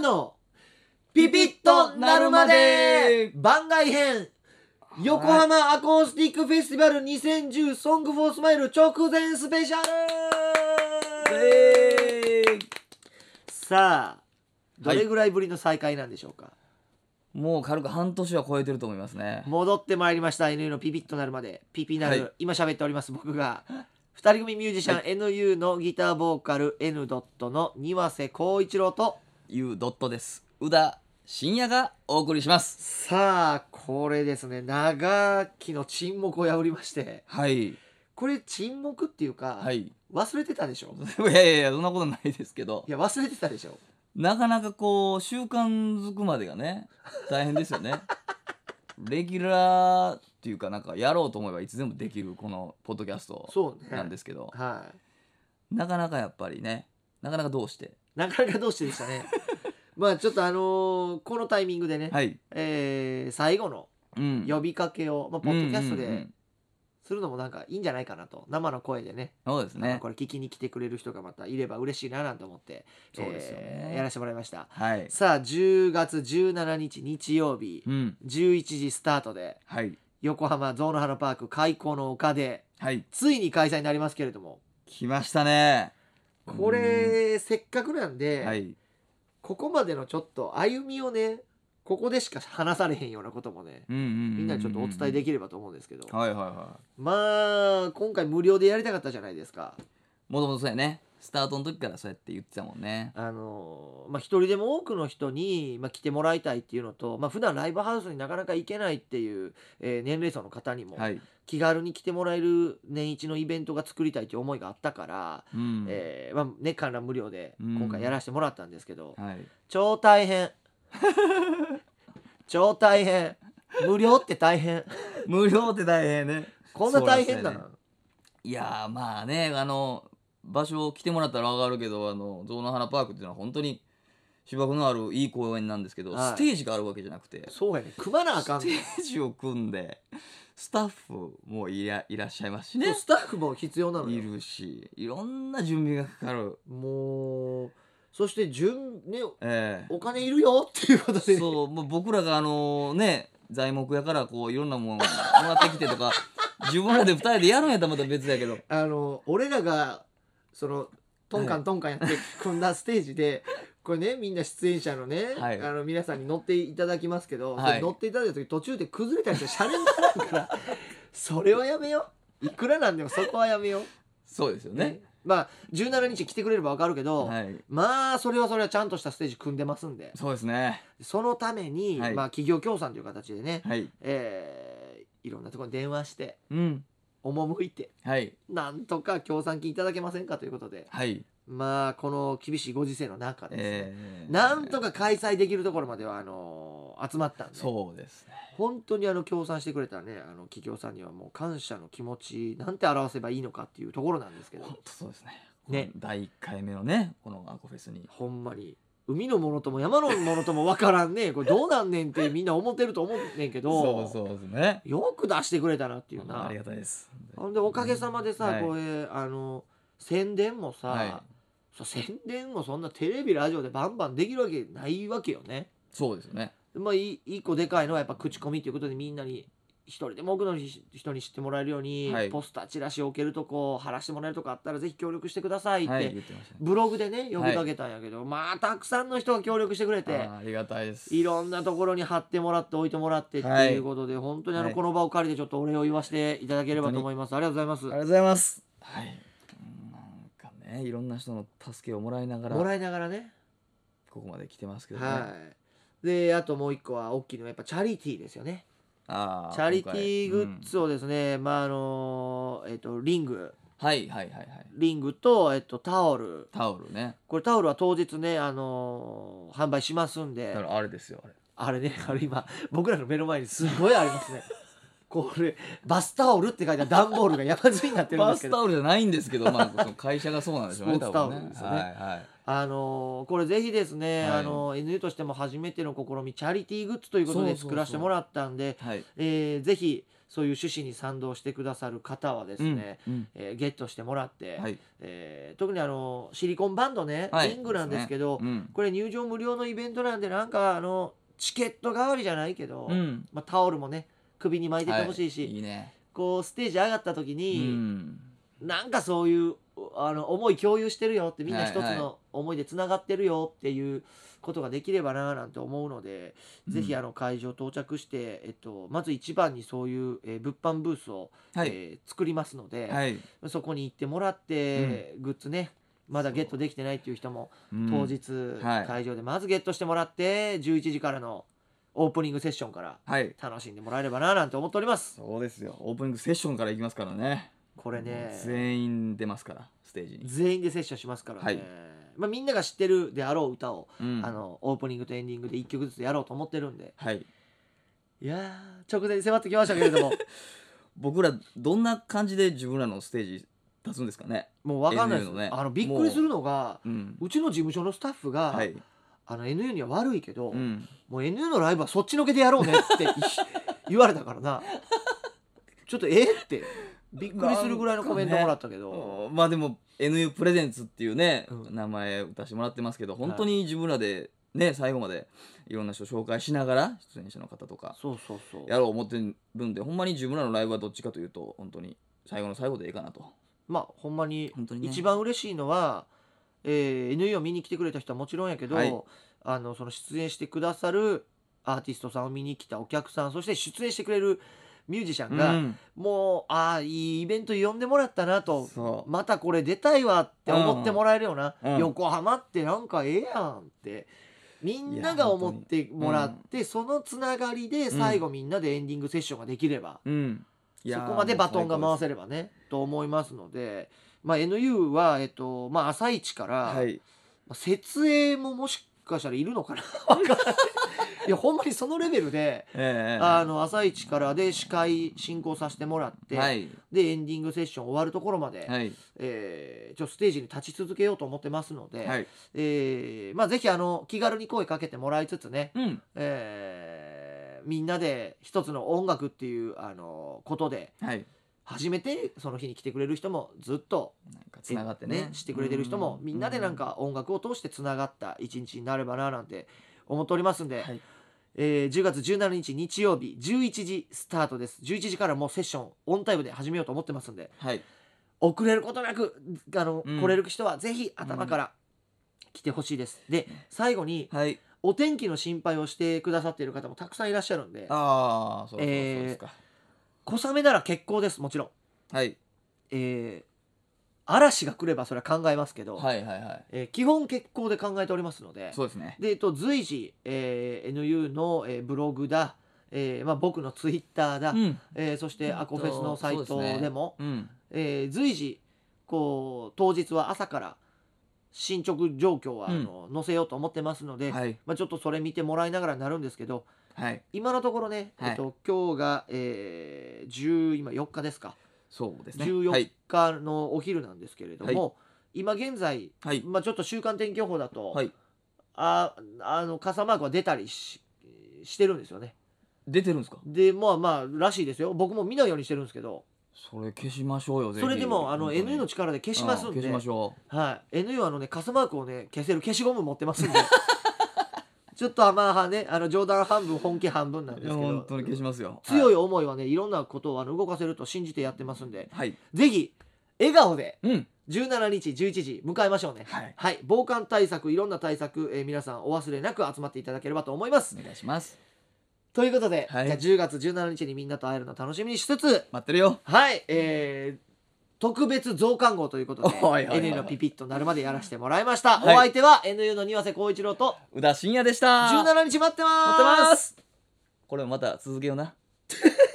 のピピッとなるまで番外編横浜アコースティックフェスティバル2010ソングフォースマイル直前スペシャル、さあどれぐらいぶりの再会なんでしょうか。 もう軽く半年は超えてると思いますね。 戻ってまいりました NU のピピッとなるまでピピなる、今喋っております僕が2人組ミュージシャン、NU のギターボーカル N ドットの庭瀬光一郎と U ドットです。宇田深夜がお送りします。 さあこれですね、長きの沈黙を破りまして、これ沈黙っていうか、忘れてたでしょ。 いやいやそんなことないですけど、 いや忘れてたでしょ。 なかなかこう習慣づくまでがね大変ですよね。レギュラーっていうかなんかやろうと思えばいつでもできるこのポッドキャストなんですけど、なかなかやっぱりねなかなかどうしてでしたね。まあちょっとこのタイミングでね、最後の呼びかけを、ポッドキャストでするのもなんかいいんじゃないかなと、生の声でね、 そうですね、 これ聞きに来てくれる人がまたいれば嬉しいななんて思って、 そうですよね、 やらせてもらいました。 さあ10月17日日曜日、11時スタートで、横浜ゾウの花パーク開港の丘で、ついに開催になりますけれども、 来ましたね。 これせっかくなんで、ここまでのちょっと歩みをね、ここでしか話されへんようなこともね、みんなにちょっとお伝えできればと思うんですけど、まあ今回無料でやりたかったじゃないですか。 もともとそうやね、スタートの時からそうやって言ってたもんね。 一人でも多くの人に、来てもらいたいっていうのと、普段ライブハウスになかなか行けないっていう、年齢層の方にも、気軽に来てもらえる年一のイベントが作りたいという思いがあったから、観覧無料で今回やらせてもらったんですけど、超大変超大変、無料って大変無料って大変ね。 こんな大変なの、 いやまあね、場所来てもらったら分かるけど、ゾウの花パークっていうのは本当に芝生のあるいい公園なんですけど、ステージがあるわけじゃなくて、 そうやね、組まなあかんステージを組んでスタッフもいらっしゃいますしね。 スタッフも必要なのよ。 いるし、いろんな準備がかかる。 もうそしてお金いるよっていうことで、 そう、もう僕らが材木やからこういろんなものもらってきてとか自分らで2人でやるんやったらまた別やけど、 俺らがそのトンカンやって組んだステージで、これね、みんな出演者のね、皆さんに乗っていただきますけど、乗っていただいた時途中で崩れたりしてシャレにならんからそれはやめよう。いくらなんでもそこはやめよう。 そうですよね。 17日来てくれれば分かるけど、それはちゃんとしたステージ組んでますんで、 そうですね。 そのために、企業協賛という形でね、いろんなところに電話して、赴いて、なんとか協賛金いただけませんかということで、この厳しいご時世の中ですね、なんとか開催できるところまでは集まったんで、 そうですね、 本当に協賛してくれたね、企業さんにはもう感謝の気持ちなんて表せばいいのかっていうところなんですけど、 本当そうですね。第1回目のねこのアコフェスにほんまに海のものとも山のものとも分からんねこれどうなんねんってみんな思ってると思うねんけど、 そうですね、 よく出してくれたなっていうな。 ありがたいです。 ほんでおかげさまでさ、これ宣伝もさ、宣伝もそんなテレビラジオでバンバンできるわけないわけよね。 そうですよね。 一個でかいのはやっぱ口コミということで、みんなに一人でも多くの人に知ってもらえるように、ポスターチラシを置けるとこ貼らしてもらえるとこあったらぜひ協力してくださいって、ブログでね呼びかけたんやけど、たくさんの人が協力してくれて、 ありがたいです。 いろんなところに貼ってもらって置いてもらってっていうことで、本当にこの場を借りてちょっとお礼を言わせていただければと思います。ありがとうございます。 ありがとうございます。なんかね、いろんな人の助けをもらいながらねここまで来てますけどね。 であともう一個は大きいのはやっぱチャリティーですよね。チャリティーグッズをですね、リング、リングと、タオルね、これタオルは当日ね、販売しますんで、 あれですよ、 あれ今僕らの目の前にすごいありますねこれバスタオルって書いた段ボールが山積みになってるんですけど、 バスタオルじゃないんですけど、その会社がそうなんでしょうね。 スポーツタオルですよね。これぜひですね、NU としても初めての試み、チャリティーグッズということで作らせてもらったんで、ぜひそういう趣旨に賛同してくださる方はですね、ゲットしてもらって、特にシリコンバンドね、リングなんですけど、これ入場無料のイベントなんで、なんかチケット代わりじゃないけど、タオルもね首に巻いててほしいし、 いいね、 こうステージ上がった時に、なんかそういう思い共有してるよって、みんな一つの思いでつながってるよっていうことができればななんて思うので、ぜひ会場到着して、まず一番にそういう、物販ブースを、作りますので、そこに行ってもらって、グッズねまだゲットできてないっていう人も、当日、会場でまずゲットしてもらって、11時からのオープニングセッションから楽しんでもらえればななんて思っております。 そうですよ、オープニングセッションからいきますからね。 これね全員出ますから、ステージに全員でセッションしますからね、みんなが知ってるであろう歌を、オープニングとエンディングで1曲ずつやろうと思ってるんで、いや直前に迫ってきましたけれども僕らどんな感じで自分らのステージ立つんですかね。 もう分かんないです、ね、びっくりするのが、うちの事務所のスタッフが、NU には悪いけど、もう NU のライブはそっちのけでやろうねって言われたからなちょっとってびっくりするぐらいのコメントもらったけど、 まあでも NU プレゼンツっていうね、名前打たせてもらってますけど、本当に自分らでね、最後までいろんな人紹介しながら、出演者の方とかやろう思ってるんで、ほんまに自分らのライブはどっちかというと本当に最後の最後でいいかなと。 まあほんまに一番嬉しいのは、NU を見に来てくれた人はもちろんやけど、その出演してくださるアーティストさんを見に来たお客さん、そして出演してくれるミュージシャンが、もういいイベント呼んでもらったなと、またこれ出たいわって思ってもらえるような、横浜ってなんかええやんってみんなが思ってもらって、そのつながりで最後みんなでエンディングセッションができれば、そこまでバトンが回せればねと思いますので、NU は、朝一から、設営ももしかしたらいるのかな分からないいやほんまにそのレベルで、朝一からで司会進行させてもらって、でエンディングセッション終わるところまで、ステージに立ち続けようと思ってますので、ぜひ気軽に声かけてもらいつつね、みんなで一つの音楽っていうことで、初めてその日に来てくれる人もずっとつながってねしてくれてる人も、みんなでなんか音楽を通してつながった一日になればななんて思っておりますんで、10月17日日曜日11時スタートです。11時からもうセッションオンタイムで始めようと思ってますんで、遅れることなく来れる人はぜひ頭から来てほしいです。で最後に、お天気の心配をしてくださっている方もたくさんいらっしゃるんで、 そうですか。 小雨なら結構です。もちろん嵐が来ればそれは考えますけど、基本欠航で考えておりますので、 そうですね。 で随時、NU の、ブログだ、僕のツイッターだ、そしてアコフェスのサイトでも、随時こう当日は朝から進捗状況は載せようと思ってますので、ちょっとそれ見てもらいながらになるんですけど、今のところね、今日が、今4日ですか。 そうですね、 14日のお昼なんですけれども、今現在、ちょっと週間天気予報だと、傘マークは出たりしてるんですよね。 出てるんですか。 でらしいですよ。僕も見ないようにしてるんですけど、 それ消しましょうよ。 それでもNU の力で消しますんで、 消しましょう。NU は傘マークをね消せる消しゴム持ってますんでちょっと冗談半分本気半分なんですけど、 本当に消しますよ。 強い思いはね、いろんなことを動かせると信じてやってますんで、ぜひ笑顔で17日11時迎えましょうね。防寒対策、いろんな対策、皆さんお忘れなく集まっていただければと思います。 お願いします。 ということで、じゃあ10月17日にみんなと会えるの楽しみにしつつ、 待ってるよ。 特別増刊号ということで NU のピピッとなるまでやらせてもらいました。お相手は NU の庭瀬光一郎と宇田信也でした。 17日待ってます。 これもまた続けような